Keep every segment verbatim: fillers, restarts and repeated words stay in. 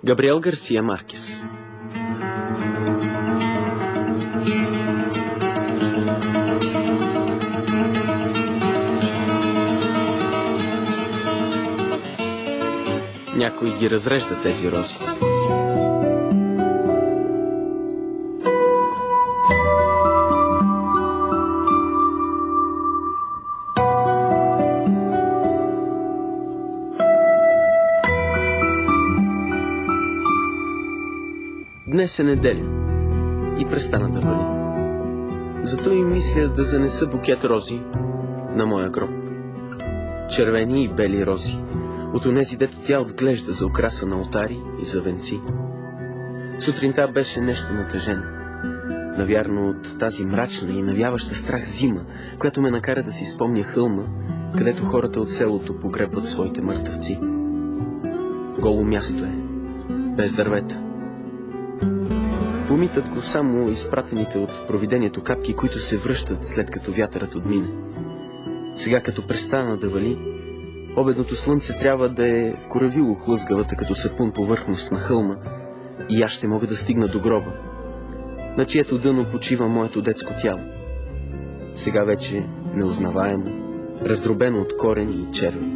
Габриел Гарсия Маркес. Някой ги разрежда тези рози. Днес е неделя и престана да вали. Зато и мисля да занеса букет рози на моя гроб. Червени и бели рози, от онези, дето тя отглежда за украса на олтари и за венци. Сутринта беше нещо натъжена. Навярно от тази мрачна и навяваща страх зима, която ме накара да си спомня хълма, където хората от селото погребват своите мъртъвци. Голо място е, без дървета. Помитат го само изпратените от провидението капки, които се връщат след като вятърът отмине. Сега, като престана да вали, обедното слънце трябва да е вкоравило хлъзгавата като сапун повърхност на хълма и аз ще мога да стигна до гроба, на чието дъно почива моето детско тяло. Сега вече неузнаваемо, раздробено от корени и черви.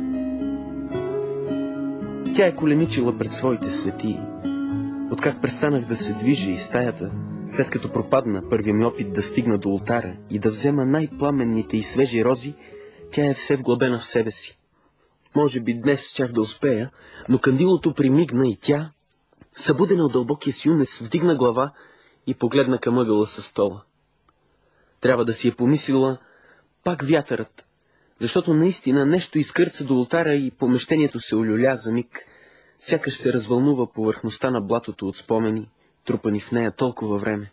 Тя е коленичила пред своите светии. Откак престанах да се движа из стаята, след като пропадна първия ми опит да стигна до олтара и да взема най-пламенните и свежи рози, тя е все вглъбена в себе си. Може би днес щях да успея, но кандилото примигна и тя, събудена от дълбокия си унес, вдигна глава и погледна към ъгъла със стола. Трябва да си е помислила пак вятърът, защото наистина нещо изкърца до олтара и помещението се олюля за миг, сякаш се развълнува повърхността на блатото от спомени, трупани в нея толкова време.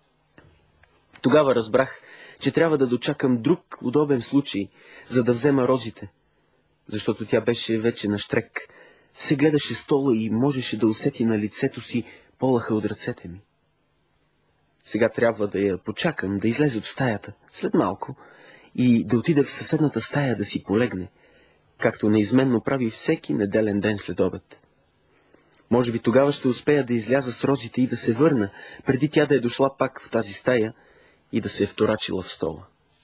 Тогава разбрах, че трябва да дочакам друг удобен случай, за да взема розите, защото тя беше вече на щрек, се гледаше стола и можеше да усети на лицето си полъха от ръцете ми. Сега трябва да я почакам да излезе от стаята след малко и да отида в съседната стая да си полегне, както неизменно прави всеки неделен ден след обед. Може би тогава ще успея да изляза с розите и да се върна, преди тя да е дошла пак в тази стая и да се е вторачила в стола.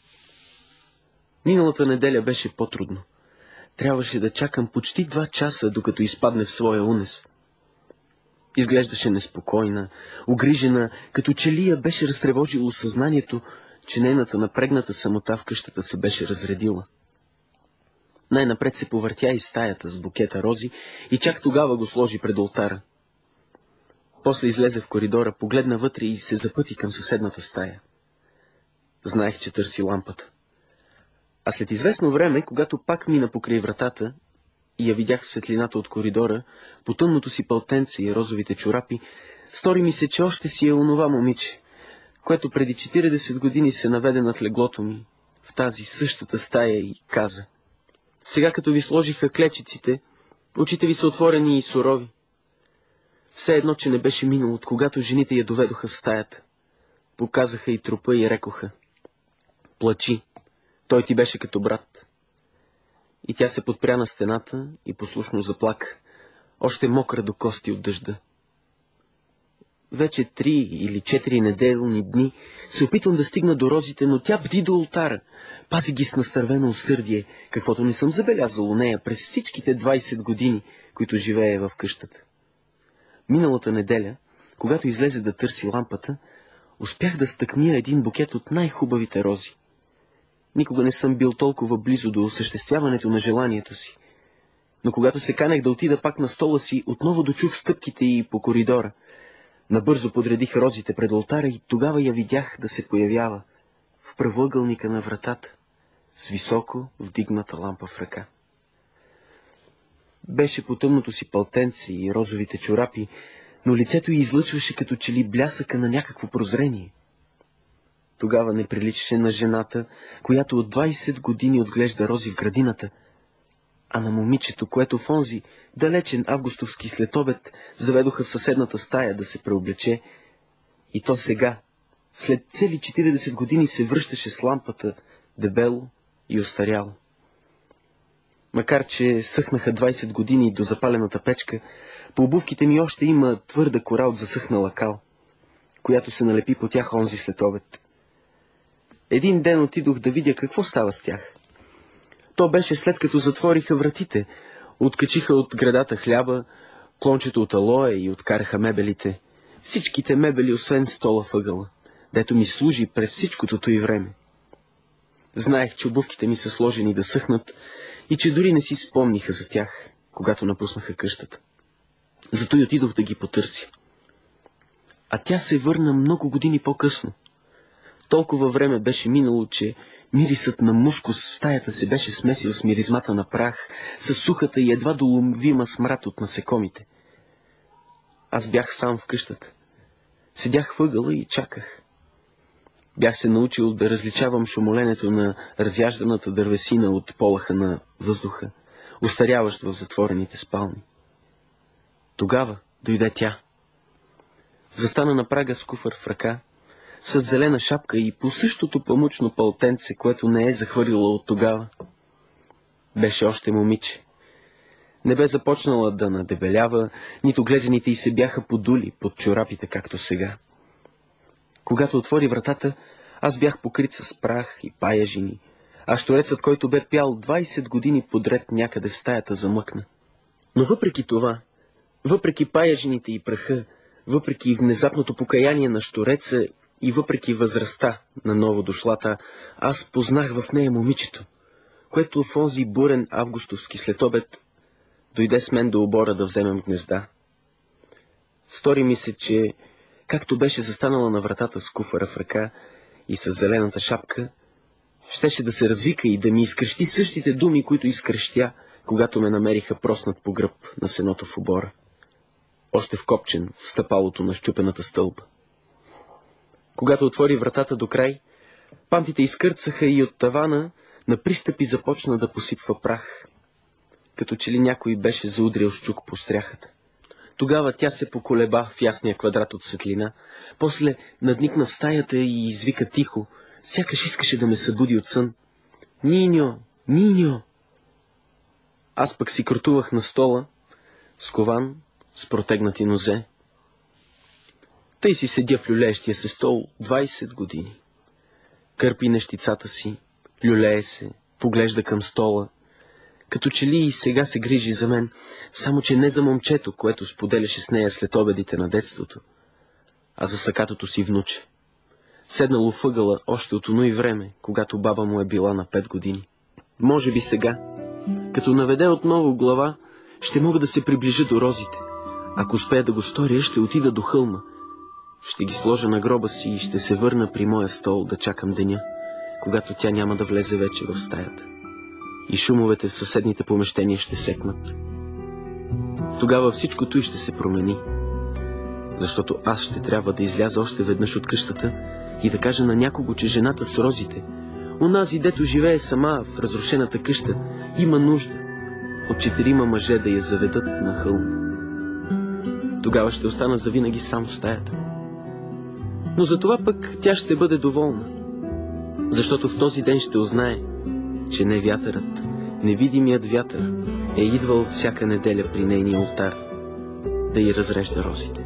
Миналата неделя беше по-трудно. Трябваше да чакам почти два часа, докато изпадне в своя унес. Изглеждаше неспокойна, угрижена, като че ли я беше разтревожило съзнанието, че нейната напрегната самота в къщата се беше разредила. Най-напред се повъртя из стаята с букета рози и чак тогава го сложи пред олтара. После излезе в коридора, погледна вътре и се запъти към съседната стая. Знаех, че търси лампата. А след известно време, когато пак мина покрай вратата и я видях в светлината от коридора, по тъмното си пълтенце и розовите чорапи, стори ми се, че още си е онова момиче, което преди четиридесет години се наведе над леглото ми в тази същата стая и каза: сега като ви сложиха клечиците, очите ви са отворени и сурови. Все едно, че не беше минало, от когато жените я доведоха в стаята. Показаха и трупа и рекоха: плачи, той ти беше като брат. И тя се подпря на стената и послушно заплака, още мокра до кости от дъжда. Вече три или четири неделни дни се опитвам да стигна до розите, но тя бди до олтара, пази ги с настървено усърдие, каквото не съм забелязал у нея през всичките двайсет години, които живее в къщата. Миналата неделя, когато излезе да търси лампата, успях да стъкмия един букет от най-хубавите рози. Никога не съм бил толкова близо до осъществяването на желанието си. Но когато се канех да отида пак на стола си, отново дочух стъпките й по коридора. Набързо подредих розите пред олтара и тогава я видях да се появява в правоъгълника на вратата, с високо вдигната лампа в ръка. Беше по тъмното си пълтенце и розовите чорапи, но лицето й излъчваше като че ли блясъка на някакво прозрение. Тогава не приличаше на жената, която от двайсет години отглежда рози в градината, а на момичето, което в онзи далечен августовски следобед заведоха в съседната стая да се преоблече, и то сега, след цели четиридесет години, се връщаше с лампата, дебело и остаряло. Макар че съхнаха двайсет години до запалената печка, По обувките ми още има твърда кора от засъхнала кал, която се налепи по тях онзи след обед. Един ден отидох да видя какво става с тях. То беше след като затвориха вратите, откачиха от градата хляба, клончето от алоя и откараха мебелите. Всичките мебели, освен стола въгъла, дето ми служи през всичкото той време. Знаех, че обувките ми са сложени да съхнат и че дори не си спомниха за тях, когато напуснаха къщата. Зато и отидох да ги потърся. А тя се върна много години по-късно. Толкова време беше минало, че мирисът на мускус в стаята се беше смесил с миризмата на прах, с сухата и едва доловима смрад от насекомите. Аз бях сам в къщата. Седях въгъла и чаках. Бях се научил да различавам шумоленето на разяжданата дървесина от полъха на въздуха, остаряващ в затворените спални. Тогава дойде тя. Застана на прага с куфар в ръка, с зелена шапка и по същото памучно пълтенце, което не е захвърлила от тогава. Беше още момиче. Не бе започнала да надебелява, нито глезените й се бяха подули под чорапите, както сега. Когато отвори вратата, аз бях покрит с прах и паяжини, а щурецът, който бе пял двайсет години подред някъде в стаята, замъкна. Но въпреки това, въпреки паяжините и праха, въпреки внезапното покаяние на щуреца и въпреки възрастта на ново дошлата, аз познах в нея момичето, което в онзи бурен августовски следобед дойде с мен до обора да вземем гнезда. Стори ми се, че, както беше застанала на вратата с куфара в ръка и с зелената шапка, щеше да се развика и да ми изкрещи същите думи, които изкрещя, когато ме намериха проснат по гръб на сеното в обора, още вкопчен в стъпалото на счупената стълба. Когато отвори вратата до край, пантите изкърцаха и от тавана на пристъпи започна да посипва прах, като че ли някой беше заудрил с чук по стряхата. Тогава тя се поколеба в ясния квадрат от светлина, после надникна в стаята и извика тихо, сякаш искаше да ме събуди от сън. Ниньо, Ниньо! Аз пък си крутувах на стола, скован, с протегнати нозе. Тъй си седя в люлеещия се стол двайсет години. Кърпи нещицата си, люлее се, поглежда към стола, като че ли и сега се грижи за мен, само че не за момчето, което споделяше с нея след обедите на детството, а за сакатото си внуче. Седнало въгъла още от оно и време, когато баба му е била на пет години. Може би сега, като наведе отново глава, ще мога да се приближа до розите. Ако успея да го сторя, ще отида до хълма. Ще ги сложа на гроба си и ще се върна при моя стол да чакам деня, когато тя няма да влезе вече в стаята и шумовете в съседните помещения ще секнат. Тогава всичкото и ще се промени, защото аз ще трябва да изляза още веднъж от къщата и да кажа на някого, че жената с розите, онази, дето живее сама в разрушената къща, има нужда от четирима мъже да я заведат на хълм. Тогава ще остана завинаги сам в стаята. Но за това пък тя ще бъде доволна, защото в този ден ще узнае, че не вятърът, невидимият вятър е идвал всяка неделя при нейния олтар да й разрежда розите.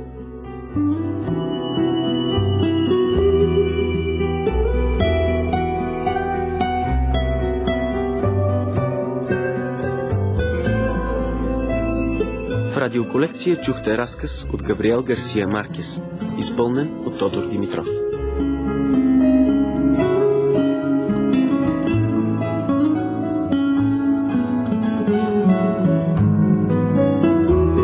В радиоколекция чухте разказ от Габриел Гарсия Маркес, изпълнен от Тодор Димитров.